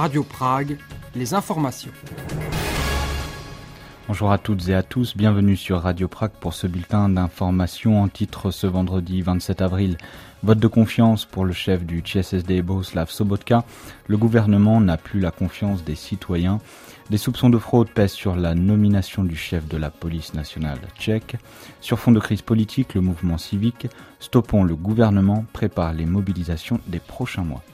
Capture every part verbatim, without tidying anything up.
Radio Prague, les informations. Bonjour à toutes et à tous, bienvenue sur Radio Prague pour ce bulletin d'information en titre ce vendredi vingt-sept avril. Vote de confiance pour le chef du T S S D Bohuslav Sobotka. Le gouvernement n'a plus la confiance des citoyens. Des soupçons de fraude pèsent sur la nomination du chef de la police nationale tchèque. Sur fond de crise politique, le mouvement civique Stoppons le gouvernement prépare les mobilisations des prochains mois.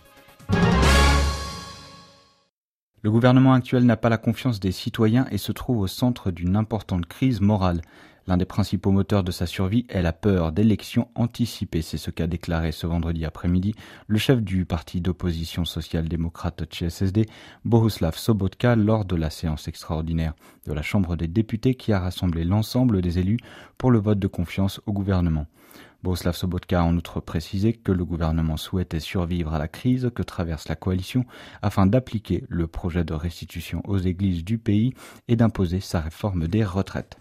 Le gouvernement actuel n'a pas la confiance des citoyens et se trouve au centre d'une importante crise morale. L'un des principaux moteurs de sa survie est la peur d'élections anticipées. C'est ce qu'a déclaré ce vendredi après-midi le chef du parti d'opposition social-démocrate T S S D, Bohuslav Sobotka, lors de la séance extraordinaire de la Chambre des députés qui a rassemblé l'ensemble des élus pour le vote de confiance au gouvernement. Bohuslav Sobotka a en outre précisé que le gouvernement souhaitait survivre à la crise que traverse la coalition afin d'appliquer le projet de restitution aux églises du pays et d'imposer sa réforme des retraites.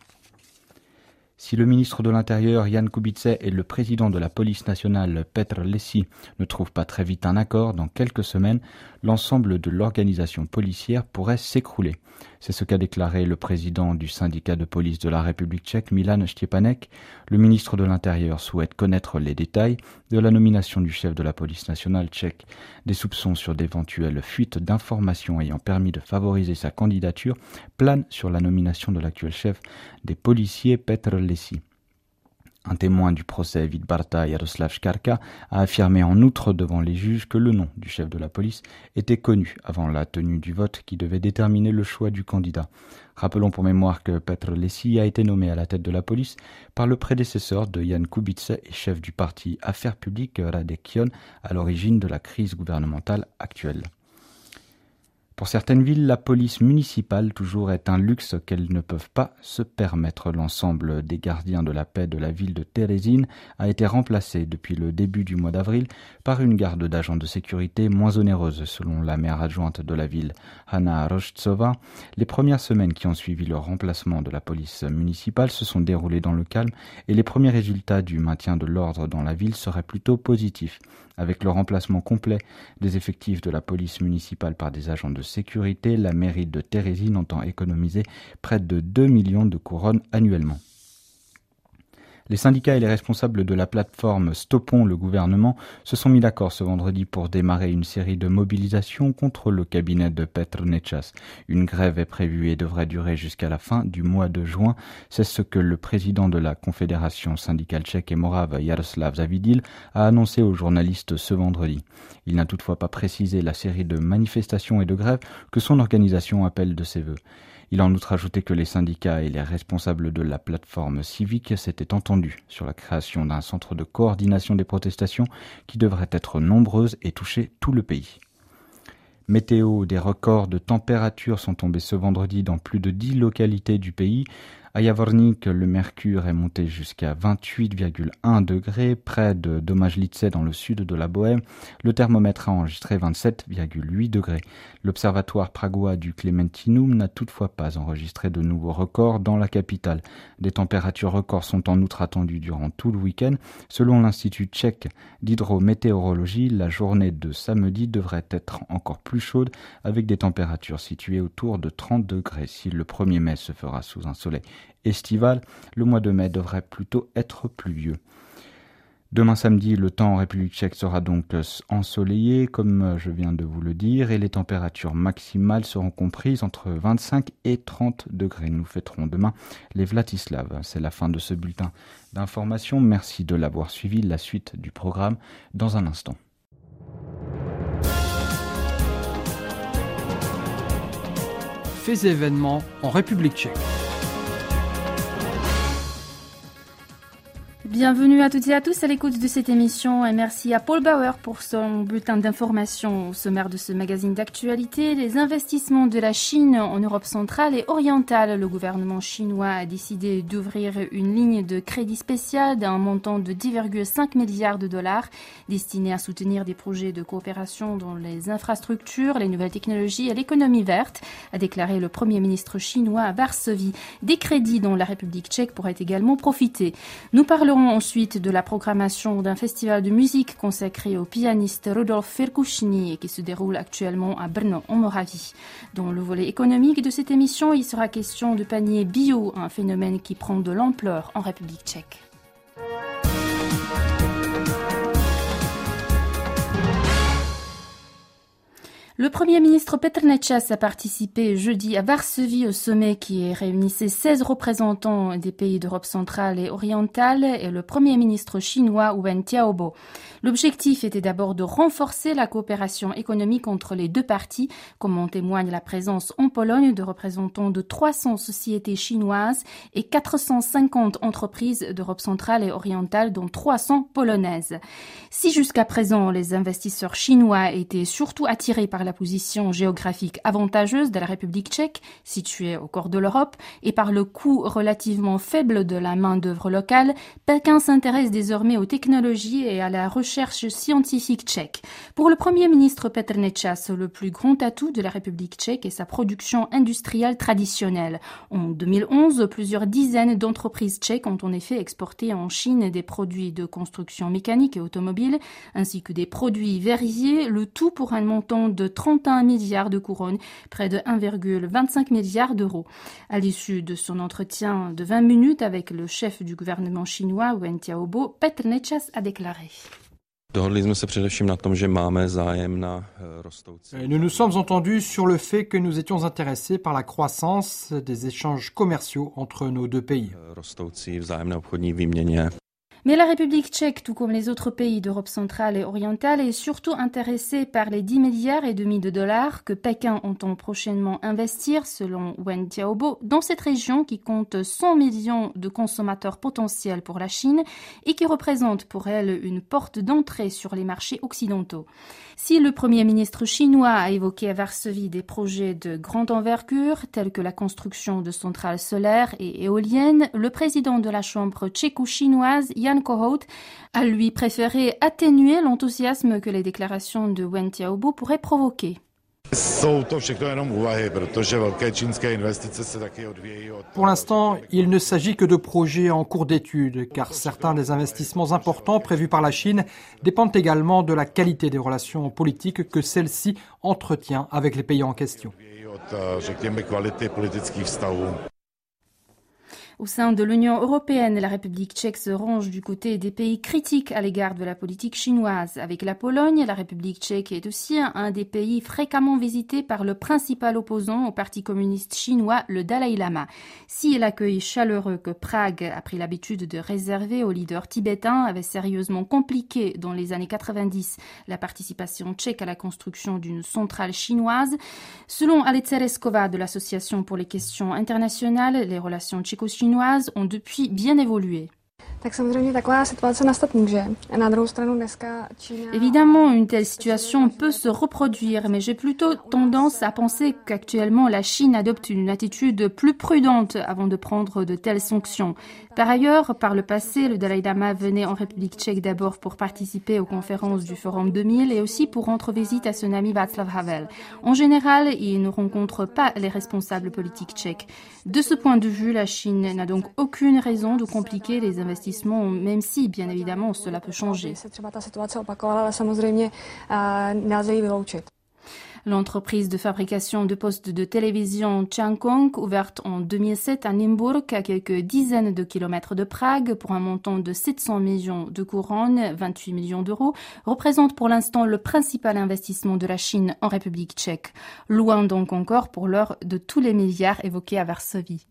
Si le ministre de l'Intérieur, Jan Kubice, et le président de la police nationale, Petr Lesy, ne trouvent pas très vite un accord, dans quelques semaines, l'ensemble de l'organisation policière pourrait s'écrouler. C'est ce qu'a déclaré le président du syndicat de police de la République tchèque, Milan Štěpánek. Le ministre de l'Intérieur souhaite connaître les détails de la nomination du chef de la police nationale tchèque. Des soupçons sur d'éventuelles fuites d'informations ayant permis de favoriser sa candidature planent sur la nomination de l'actuel chef des policiers, Petr Lesy. Un témoin du procès Vidbarta Jaroslav Škarka a affirmé en outre devant les juges que le nom du chef de la police était connu avant la tenue du vote qui devait déterminer le choix du candidat. Rappelons pour mémoire que Petr Lesy a été nommé à la tête de la police par le prédécesseur de Jan Kubice et chef du parti Affaires publiques Radek Kion à l'origine de la crise gouvernementale actuelle. Pour certaines villes, la police municipale toujours est un luxe qu'elles ne peuvent pas se permettre. L'ensemble des gardiens de la paix de la ville de Terezín a été remplacé depuis le début du mois d'avril par une garde d'agents de sécurité moins onéreuse, selon la maire adjointe de la ville, Hanna Roštsová. Les premières semaines qui ont suivi le remplacement de la police municipale se sont déroulées dans le calme et les premiers résultats du maintien de l'ordre dans la ville seraient plutôt positifs. Avec le remplacement complet des effectifs de la police municipale par des agents de sécurité, la mairie de Terezín entend économiser près de deux millions de couronnes annuellement. Les syndicats et les responsables de la plateforme Stoppons le gouvernement se sont mis d'accord ce vendredi pour démarrer une série de mobilisations contre le cabinet de Petr Nečas. Une grève est prévue et devrait durer jusqu'à la fin du mois de juin. C'est ce que le président de la Confédération syndicale tchèque et morave, Jaroslav Zavidil, a annoncé aux journalistes ce vendredi. Il n'a toutefois pas précisé la série de manifestations et de grèves que son organisation appelle de ses vœux. Il a en outre ajouté que les syndicats et les responsables de la plateforme civique s'étaient entendus sur la création d'un centre de coordination des protestations qui devrait être nombreuse et toucher tout le pays. Météo, des records de température sont tombés ce vendredi dans plus de dix localités du pays. À Javorník, le mercure est monté jusqu'à vingt-huit virgule un degrés. Près de Domažlice, dans le sud de la Bohême, le thermomètre a enregistré vingt-sept virgule huit degrés. L'observatoire pragois du Clementinum n'a toutefois pas enregistré de nouveaux records dans la capitale. Des températures records sont en outre attendues durant tout le week-end. Selon l'Institut tchèque d'hydrométéorologie, la journée de samedi devrait être encore plus chaude avec des températures situées autour de trente degrés. Si le premier mai se fera sous un soleil estival, le mois de mai devrait plutôt être pluvieux. Demain samedi, le temps en République tchèque sera donc ensoleillé, comme je viens de vous le dire, et les températures maximales seront comprises entre vingt-cinq et trente degrés. Nous fêterons demain les Vlatislav. C'est la fin de ce bulletin d'information. Merci de l'avoir suivi. La suite du programme dans un instant. Faits et événements en République tchèque. Bienvenue à toutes et à tous à l'écoute de cette émission et merci à Paul Bauer pour son bulletin d'information au sommaire de ce magazine d'actualité. Les investissements de la Chine en Europe centrale et orientale. Le gouvernement chinois a décidé d'ouvrir une ligne de crédit spécial d'un montant de dix virgule cinq milliards de dollars destinée à soutenir des projets de coopération dans les infrastructures, les nouvelles technologies et l'économie verte, a déclaré le Premier ministre chinois à Varsovie. Des crédits dont la République tchèque pourrait également profiter. Nous parlerons parlerons ensuite de la programmation d'un festival de musique consacré au pianiste Rudolf Firkushny et qui se déroule actuellement à Brno, en Moravie. Dans le volet économique de cette émission, il sera question de panier bio, un phénomène qui prend de l'ampleur en République tchèque. Le Premier ministre Petr Nečas a participé jeudi à Varsovie au sommet qui réunissait seize représentants des pays d'Europe centrale et orientale et le Premier ministre chinois Wen Jiabao. L'objectif était d'abord de renforcer la coopération économique entre les deux parties, comme en témoigne la présence en Pologne de représentants de trois cents sociétés chinoises et quatre cent cinquante entreprises d'Europe centrale et orientale, dont trois cents polonaises. Si jusqu'à présent les investisseurs chinois étaient surtout attirés par la position géographique avantageuse de la République tchèque, située au cœur de l'Europe, et par le coût relativement faible de la main-d'œuvre locale, Pékin s'intéresse désormais aux technologies et à la recherche scientifique tchèque. Pour le Premier ministre Petr Nečas, le plus grand atout de la République tchèque est sa production industrielle traditionnelle. En deux mille onze, plusieurs dizaines d'entreprises tchèques ont en effet exporté en Chine des produits de construction mécanique et automobile, ainsi que des produits verriers, le tout pour un montant de trente et un milliards de couronnes, près de un virgule vingt-cinq milliard d'euros. À l'issue de son entretien de vingt minutes avec le chef du gouvernement chinois, Wen Jiabao, Petr Nečas a déclaré. Nous nous sommes entendus sur le fait que nous étions intéressés par la croissance des échanges commerciaux entre nos deux pays. Mais la République tchèque, tout comme les autres pays d'Europe centrale et orientale, est surtout intéressée par les dix milliards et demi de dollars que Pékin entend prochainement investir, selon Wen Jiabao, dans cette région qui compte cent millions de consommateurs potentiels pour la Chine et qui représente pour elle une porte d'entrée sur les marchés occidentaux. Si le Premier ministre chinois a évoqué à Varsovie des projets de grande envergure, tels que la construction de centrales solaires et éoliennes, le président de la Chambre tchéco-chinoise, Jan Kohout, a lui préféré atténuer l'enthousiasme que les déclarations de Wen Jiabao pourraient provoquer. Pour l'instant, il ne s'agit que de projets en cours d'étude, car certains des investissements importants prévus par la Chine dépendent également de la qualité des relations politiques que celle-ci entretient avec les pays en question. Au sein de l'Union européenne, la République tchèque se range du côté des pays critiques à l'égard de la politique chinoise. Avec la Pologne, la République tchèque est aussi un des pays fréquemment visités par le principal opposant au Parti communiste chinois, le Dalai Lama. Si l'accueil chaleureux que Prague a pris l'habitude de réserver aux leaders tibétains avait sérieusement compliqué dans les années quatre-vingt-dix la participation tchèque à la construction d'une centrale chinoise, selon Alice Reskova de l'Association pour les questions internationales, les relations tchéco-chinoises ont depuis bien évolué. Évidemment, une telle situation peut se reproduire, mais j'ai plutôt tendance à penser qu'actuellement la Chine adopte une attitude plus prudente avant de prendre de telles sanctions. Par ailleurs, par le passé, le Dalai Lama venait en République tchèque d'abord pour participer aux conférences du Forum deux mille et aussi pour rendre visite à son ami Václav Havel. En général, il ne rencontre pas les responsables politiques tchèques. De ce point de vue, la Chine n'a donc aucune raison de compliquer les investissements, même si, bien évidemment, cela peut changer. L'entreprise de fabrication de postes de télévision Changkong, ouverte en deux mille sept à Nymburk, à quelques dizaines de kilomètres de Prague, pour un montant de sept cents millions de couronnes, vingt-huit millions d'euros, représente pour l'instant le principal investissement de la Chine en République tchèque. Loin donc encore pour l'heure de tous les milliards évoqués à Varsovie.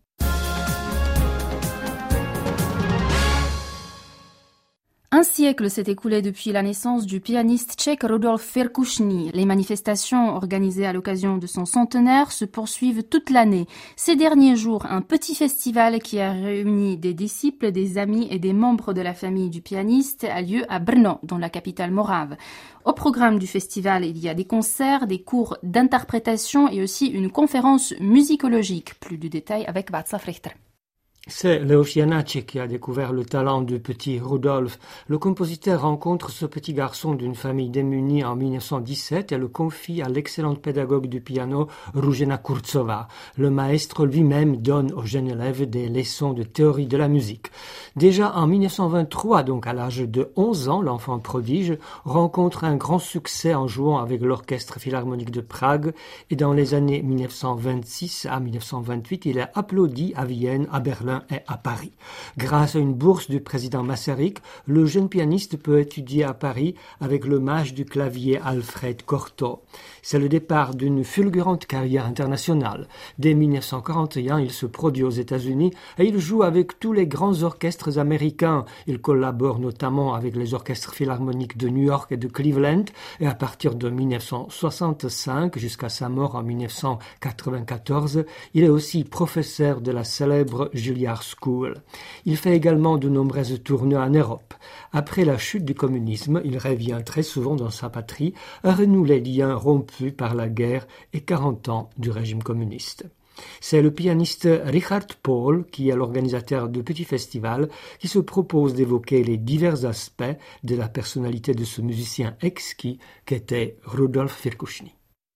Un siècle s'est écoulé depuis la naissance du pianiste tchèque Rudolf Firkushny. Les manifestations organisées à l'occasion de son centenaire se poursuivent toute l'année. Ces derniers jours, un petit festival qui a réuni des disciples, des amis et des membres de la famille du pianiste a lieu à Brno, dans la capitale morave. Au programme du festival, il y a des concerts, des cours d'interprétation et aussi une conférence musicologique. Plus de détails avec Václav Richter. C'est Leoš Janáček qui a découvert le talent du petit Rudolf. Le compositeur rencontre ce petit garçon d'une famille démunie en mille neuf cent dix-sept et le confie à l'excellente pédagogue du piano Růžena Kurzová. Le maestro lui-même donne aux jeunes élèves des leçons de théorie de la musique. Déjà en mille neuf cent vingt-trois, donc à l'âge de onze ans, l'enfant prodige rencontre un grand succès en jouant avec l'Orchestre Philharmonique de Prague et dans les années mille neuf cent vingt-six à mille neuf cent vingt-huit, il est applaudi à Vienne, à Berlin et à Paris. Grâce à une bourse du président Masaryk, le jeune pianiste peut étudier à Paris avec le mage du clavier Alfred Cortot. C'est le départ d'une fulgurante carrière internationale. Dès mille neuf cent quarante et un, il se produit aux États-Unis et il joue avec tous les grands orchestres américains. Il collabore notamment avec les orchestres philharmoniques de New York et de Cleveland et à partir de mille neuf cent soixante-cinq jusqu'à sa mort en mille neuf cent quatre-vingt-quatorze, il est aussi professeur de la célèbre Juilliard School. Il fait également de nombreuses tournées en Europe. Après la chute du communisme, il revient très souvent dans sa patrie et renoue les liens rompus par la guerre et quarante ans du régime communiste. C'est le pianiste Richard Paul, qui est l'organisateur de petits festivals, qui se propose d'évoquer les divers aspects de la personnalité de ce musicien exquis qu'était Rudolf Firkušný.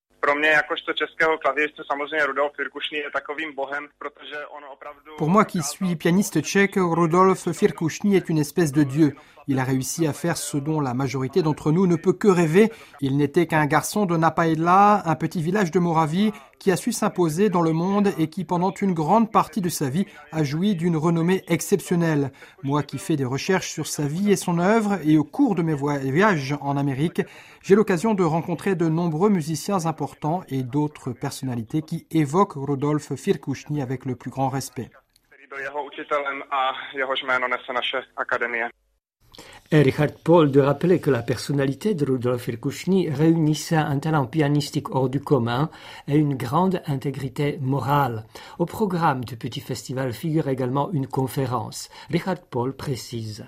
Pour moi qui suis pianiste tchèque, Rudolf Firkušný est une espèce de dieu. Il a réussi à faire ce dont la majorité d'entre nous ne peut que rêver. Il n'était qu'un garçon de Napajedla, un petit village de Moravie, qui a su s'imposer dans le monde et qui, pendant une grande partie de sa vie, a joui d'une renommée exceptionnelle. Moi qui fais des recherches sur sa vie et son œuvre, et au cours de mes voyages en Amérique, j'ai l'occasion de rencontrer de nombreux musiciens importants et d'autres personnalités qui évoquent Rudolf Firkušný avec le plus grand respect. Et Richard Paul de rappeler que la personnalité de Rudolf Firkušný réunissait un talent pianistique hors du commun et une grande intégrité morale. Au programme du petit festival figure également une conférence. Richard Paul précise.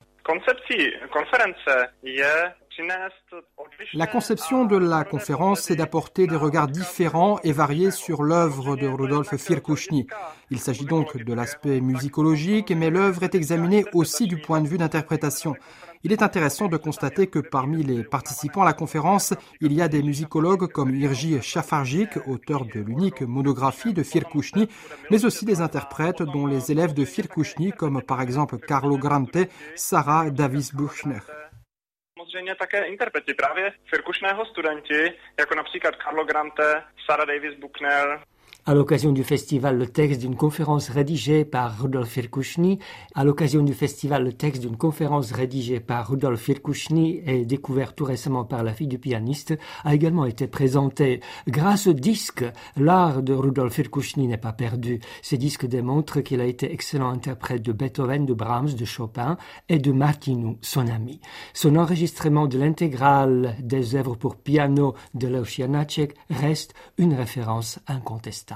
La conception de la conférence, c'est d'apporter des regards différents et variés sur l'œuvre de Rudolf Firkušný. Il s'agit donc de l'aspect musicologique, mais l'œuvre est examinée aussi du point de vue d'interprétation. Il est intéressant de constater que parmi les participants à la conférence, il y a des musicologues comme Jiří Šafarčík, auteur de l'unique monographie de Firkušný, mais aussi des interprètes dont les élèves de Firkušný, comme par exemple Carlo Grante, Sarah Davies-Buchner. Samozřejmě také interpreti právě Firkušného studenti, jako například Carlo Grante, Sarah Davies-Buchner. À l'occasion du festival, le texte d'une conférence rédigée par Rudolf Firkušný, à l'occasion du festival, le texte d'une conférence rédigée par Rudolf Firkušný et découvert tout récemment par la fille du pianiste, a également été présenté. Grâce au disque, l'art de Rudolf Firkušný n'est pas perdu. Ces disques démontrent qu'il a été excellent interprète de Beethoven, de Brahms, de Chopin et de Martinu, son ami. Son enregistrement de l'intégrale des œuvres pour piano de Leoš Janáček reste une référence incontestable.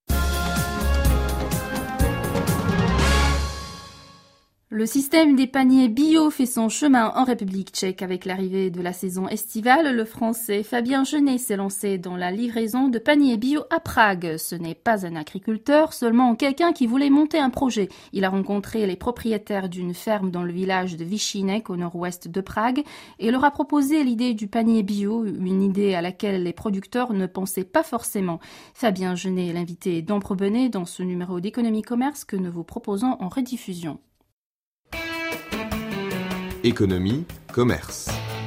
Le système des paniers bio fait son chemin en République tchèque avec l'arrivée de la saison estivale. Le Français Fabien Genet s'est lancé dans la livraison de paniers bio à Prague. Ce n'est pas un agriculteur, seulement quelqu'un qui voulait monter un projet. Il a rencontré les propriétaires d'une ferme dans le village de Vyšínek au nord-ouest de Prague et leur a proposé l'idée du panier bio, une idée à laquelle les producteurs ne pensaient pas forcément. Fabien Genet est l'invité d'Ampre Benet dans ce numéro d'Économie Commerce que nous vous proposons en rediffusion. Économie, commerce.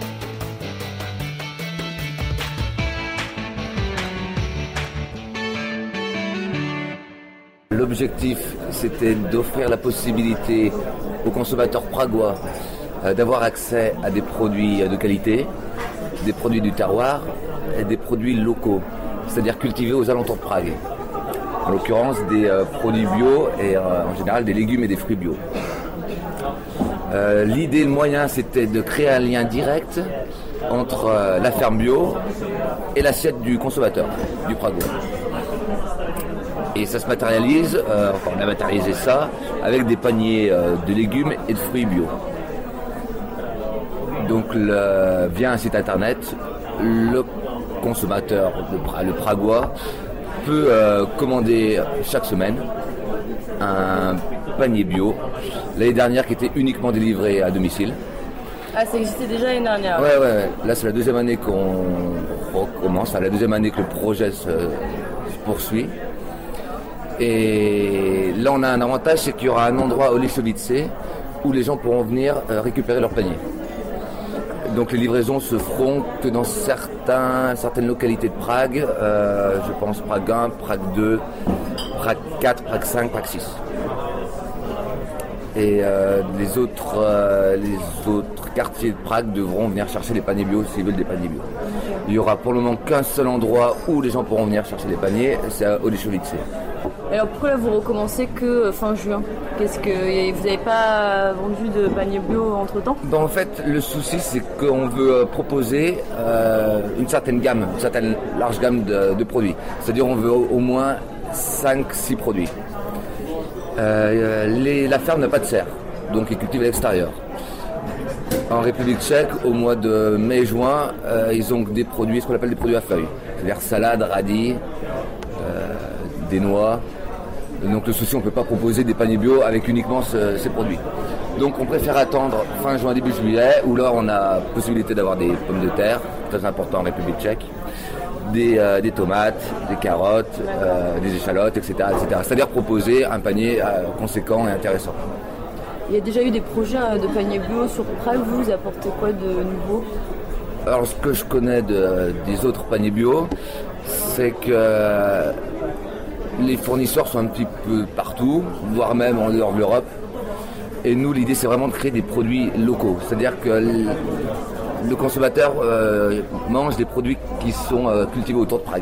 L'objectif, c'était d'offrir la possibilité aux consommateurs pragois d'avoir accès à des produits de qualité, des produits du terroir et des produits locaux, c'est-à-dire cultivés aux alentours de Prague. En l'occurrence, des produits bio et en général des légumes et des fruits bio. Euh, l'idée, le moyen, c'était de créer un lien direct entre euh, la ferme bio et l'assiette du consommateur, du pragois. Et ça se matérialise, euh, enfin on a matérialisé ça, avec des paniers euh, de légumes et de fruits bio. Donc le, via un site internet, le consommateur, le, le pragois, peut euh, commander chaque semaine un panier bio. L'année dernière, qui était uniquement délivré à domicile. Ah, ça existait déjà l'année dernière. Ouais, ouais, ouais. Là, c'est la deuxième année qu'on recommence, enfin, la deuxième année que le projet se, se poursuit. Et là, on a un avantage, c'est qu'il y aura un endroit au Liszowice où les gens pourront venir euh, récupérer leur panier. Donc les livraisons se feront que dans certains, certaines localités de Prague, euh, je pense Prague un, Prague deux, Prague quatre, Prague cinq, Prague six. Et euh, les, autres, euh, les autres quartiers de Prague devront venir chercher les paniers bio s'ils veulent des paniers bio. Il n'y aura pour le moment qu'un seul endroit où les gens pourront venir chercher les paniers, c'est à Oliszowice. Alors pourquoi là vous recommencez que fin juin? Qu'est-ce que vous n'avez pas vendu de panier bio entre temps? Ben, en fait, le souci c'est qu'on veut proposer euh, une certaine gamme, une certaine large gamme de, de produits. C'est-à-dire on veut au, au moins cinq six produits. Euh, les, la ferme n'a pas de serre, donc ils cultivent à l'extérieur. En République tchèque, au mois de mai-juin, euh, ils ont des produits, ce qu'on appelle des produits à feuilles, c'est-à-dire salade, radis, euh, des noix. Donc le souci, on ne peut pas proposer des paniers bio avec uniquement ce, ces produits. Donc on préfère attendre fin juin, début juillet, où là on a possibilité d'avoir des pommes de terre, très important en République tchèque, des, euh, des tomates, des carottes, euh, des échalotes, et cetera, et cetera. C'est-à-dire proposer un panier euh, conséquent et intéressant. Il y a déjà eu des projets de paniers bio sur Prague, vous, vous apportez quoi de nouveau? Alors ce que je connais de, des autres paniers bio, c'est que les fournisseurs sont un petit peu partout, voire même en dehors de l'Europe. Et nous, l'idée, c'est vraiment de créer des produits locaux. C'est-à-dire que le, le consommateur euh, mange des produits qui sont euh, cultivés autour de Prague.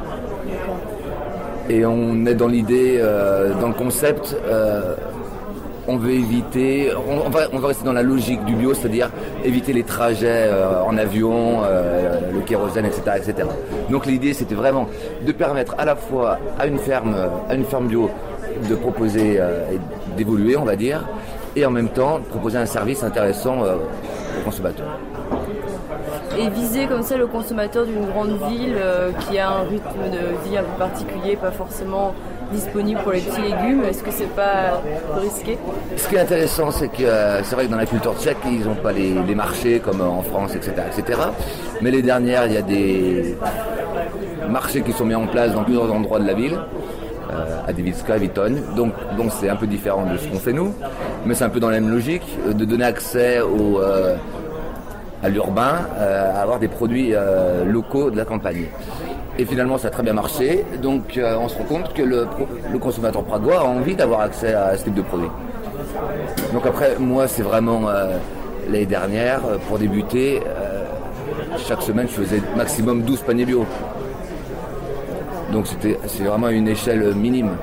Et on est dans l'idée, euh, dans le concept, euh, on veut éviter, on, on, va, on va rester dans la logique du bio, c'est-à-dire éviter les trajets euh, en avion, euh, le kérosène, et cetera, et cetera. Donc l'idée, c'était vraiment de permettre à la fois à une ferme, à une ferme bio de proposer, euh, d'évoluer, on va dire, et en même temps de proposer un service intéressant euh, aux consommateurs. Et viser comme ça le consommateur d'une grande ville euh, qui a un rythme de vie un peu particulier, pas forcément disponible pour les petits légumes, est-ce que c'est pas risqué? Ce qui est intéressant, c'est que euh, c'est vrai que dans la culture tchèque, ils n'ont pas les, les marchés comme en France, et cetera, et cetera. Mais les dernières, il y a des marchés qui sont mis en place dans plusieurs endroits de la ville, euh, à Devicka, Viton. Donc, donc c'est un peu différent de ce qu'on fait nous, mais c'est un peu dans la même logique euh, de donner accès au, euh, à l'urbain, euh, à avoir des produits euh, locaux de la campagne. Et finalement, ça a très bien marché. Donc, euh, on se rend compte que le, le consommateur pragois a envie d'avoir accès à ce type de produit. Donc après, moi, c'est vraiment euh, l'année dernière, pour débuter, euh, chaque semaine, je faisais maximum douze paniers bio. Donc, c'était, c'est vraiment une échelle minime.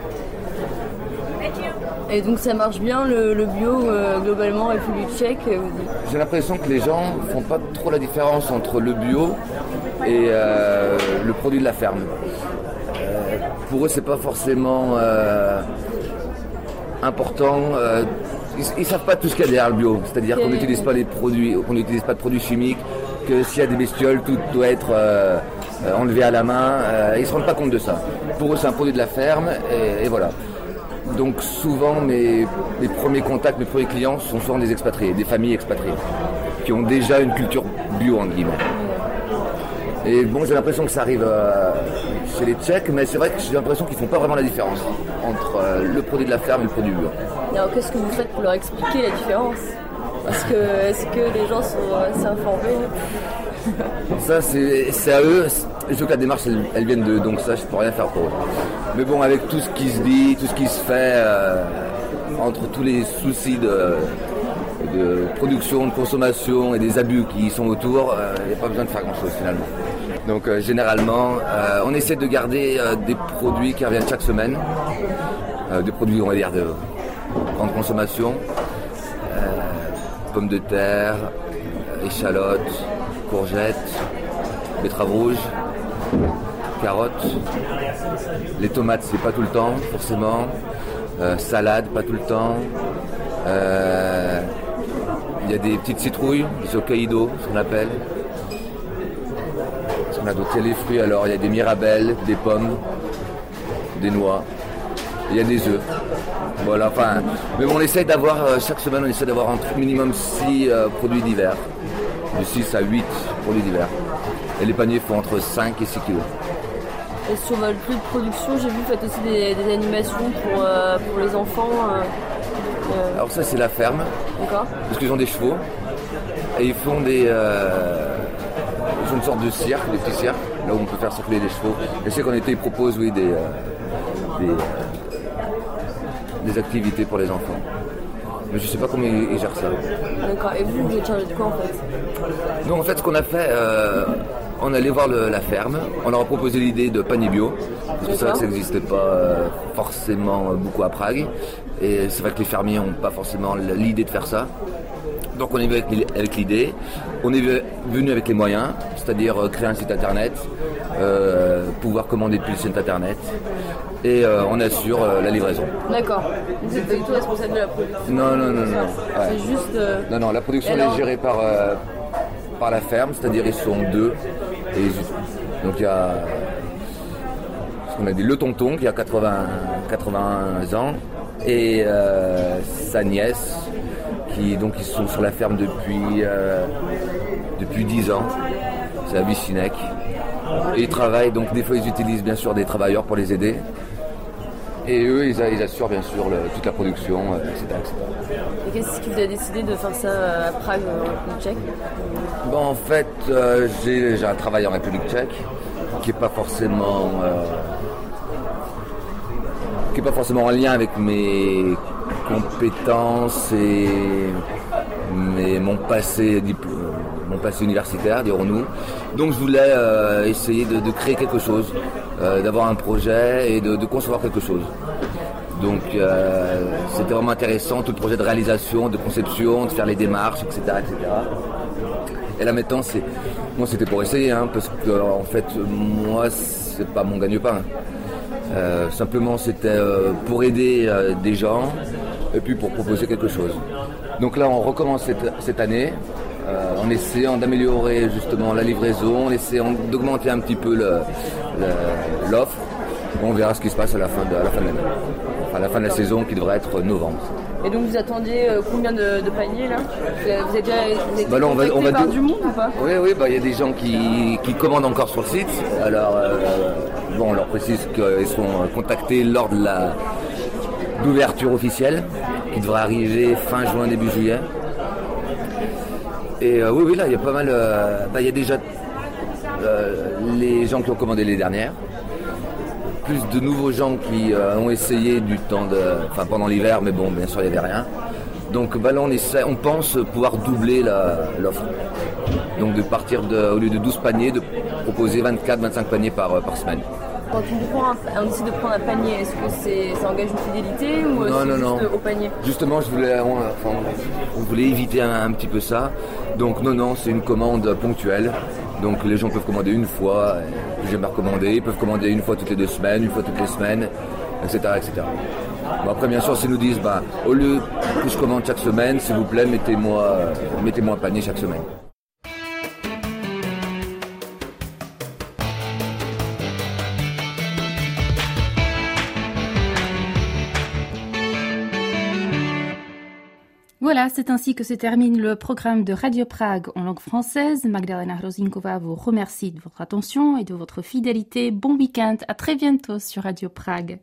Et donc, ça marche bien, le, le bio, euh, globalement, en République tchèque? J'ai l'impression que les gens ne font pas trop la différence entre le bio et euh, le produit de la ferme. Euh, pour eux, c'est pas forcément euh, important. Euh, ils ne savent pas tout ce qu'il y a derrière le bio. C'est-à-dire okay. qu'on n'utilise pas les produits, qu'on n'utilise pas de produits chimiques, que s'il y a des bestioles, tout doit être euh, enlevé à la main. Euh, ils ne se rendent pas compte de ça. Pour eux, c'est un produit de la ferme et, et voilà. Donc souvent, mes, mes premiers contacts, mes premiers clients sont souvent des expatriés, des familles expatriées, qui ont déjà une culture bio, entre guillemets. Et bon, j'ai l'impression que ça arrive euh, chez les Tchèques, mais c'est vrai que j'ai l'impression qu'ils ne font pas vraiment la différence entre euh, le produit de la ferme et le produit bio. Alors qu'est-ce que vous faites pour leur expliquer la différence? Est-ce que, est-ce que les gens sont assez informés? Ça, c'est, c'est à eux. Je veux que la démarche, elle, elle vienne d'eux, donc ça, je ne peux rien faire pour eux. Mais bon, avec tout ce qui se dit, tout ce qui se fait, euh, entre tous les soucis de, de production, de consommation et des abus qui sont autour, il euh, n'y a pas besoin de faire grand-chose finalement. Donc euh, généralement, euh, on essaie de garder euh, des produits qui reviennent chaque semaine, euh, des produits, on va dire, de grande consommation, euh, pommes de terre, échalotes, courgettes, betteraves rouges, carottes, les tomates c'est pas tout le temps forcément, euh, salade pas tout le temps, il euh, y a des petites citrouilles, des hokkaido, ce qu'on appelle. Ce qu'on a d'autres, il y a les fruits alors, il y a des mirabelles, des pommes, des noix, il y a des œufs. Voilà, enfin, mais bon, on essaie d'avoir, euh, chaque semaine, on essaie d'avoir un minimum six euh, produits d'hiver. De six à huit produits d'hiver. Et les paniers font entre cinq et six kilos. Et sur votre lieu de production, j'ai vu que vous faites aussi des, des animations pour, euh, pour les enfants. Euh, euh... Alors ça, c'est la ferme. D'accord. Parce qu'ils ont des chevaux. Et ils font des... Euh, ils ont une sorte de cirque, des petits cirques, là où on peut faire circuler des chevaux. Et c'est qu'en été, ils proposent, oui, des... Euh, des, des activités pour les enfants. Mais je ne sais pas comment ils, ils gèrent ça. D'accord. Et vous, vous êtes chargé de quoi en fait? Donc en fait, ce qu'on a fait, euh, on allait voir le, la ferme, on leur a proposé l'idée de panier bio. Parce que c'est vrai que ça n'existait pas euh, forcément beaucoup à Prague. Et c'est vrai que les fermiers n'ont pas forcément l'idée de faire ça. Donc on est venu avec l'idée, on est venu avec les moyens, c'est-à-dire créer un site internet, euh, pouvoir commander depuis le site internet et euh, on assure euh, la livraison. D'accord. Vous êtes pas du tout responsable de la production? Non, non, non, non. Ouais. C'est juste... Euh... Non, non, la production alors... est gérée par, euh, par la ferme, c'est-à-dire ils sont deux. Et ils... Donc il y a ce qu'on a dit, le tonton qui a quatre-vingts, quatre-vingt-un ans et euh, sa nièce. Qui, donc ils sont sur la ferme depuis, euh, depuis dix ans, c'est à Vicinec. Et ils travaillent, donc des fois ils utilisent bien sûr des travailleurs pour les aider. Et eux ils, ils assurent bien sûr le, toute la production, euh, et cetera, et cetera. Et qu'est-ce qui vous a décidé de faire ça à Prague, en République tchèque? Bon, en fait, euh, j'ai, j'ai un travail en République tchèque qui n'est pas forcément... Euh, qui n'est pas forcément en lien avec mes compétences et mes, mon passé mon passé universitaire, dirons-nous. Donc je voulais euh, essayer de, de créer quelque chose, euh, d'avoir un projet et de, de concevoir quelque chose. Donc euh, c'était vraiment intéressant, tout le projet de réalisation, de conception, de faire les démarches, et cetera, et cetera. Et là maintenant, c'est, moi c'était pour essayer, hein, parce que en fait, moi c'est pas mon gagne-pain. Euh, simplement c'était euh, pour aider euh, des gens et puis pour proposer quelque chose. Donc là on recommence cette, cette année euh, en essayant d'améliorer justement la livraison, en essayant d'augmenter un petit peu le, le, l'offre. On verra ce qui se passe à la fin de, à la fin de l'année, enfin, à la fin de la saison qui devrait être novembre. Et donc vous attendiez euh, combien de, de paniers là? Vous êtes déjà vous êtes bah là, on va, on va par do... du monde ou pas? Oui, oui, bah il y a des gens qui, qui commandent encore sur le site. Alors euh, bon, on leur précise qu'ils seront contactés lors de la d'ouverture officielle qui devrait arriver fin juin, début juillet. Et euh, oui, oui, là il y a pas mal. Euh, bah, il y a déjà euh, les gens qui ont commandé les dernières. Plus de nouveaux gens qui euh, ont essayé du temps de, enfin pendant l'hiver, mais bon, bien sûr, il n'y avait rien. Donc bah, là, on, essaie, on pense pouvoir doubler la, l'offre. Donc de partir de, au lieu de douze paniers, de proposer vingt-quatre vingt-cinq paniers par, par semaine. Quand on, prend un, on décide de prendre un panier, est-ce que c'est, ça engage une fidélité ou non, c'est non, juste non. au panier? Justement, je voulais, on, enfin, on voulait éviter un, un petit peu ça. Donc non, non, c'est une commande ponctuelle. Donc les gens peuvent commander une fois, j'ai jamais recommandé, ils peuvent commander une fois toutes les deux semaines, une fois toutes les semaines, et cetera, et cetera. Bon, après, bien sûr, s'ils nous disent, bah, au lieu que je commande chaque semaine, s'il vous plaît, mettez-moi, euh, mettez-moi un panier chaque semaine. Voilà, c'est ainsi que se termine le programme de Radio Prague en langue française. Magdalena Hrozinkova vous remercie de votre attention et de votre fidélité. Bon week-end, à très bientôt sur Radio Prague.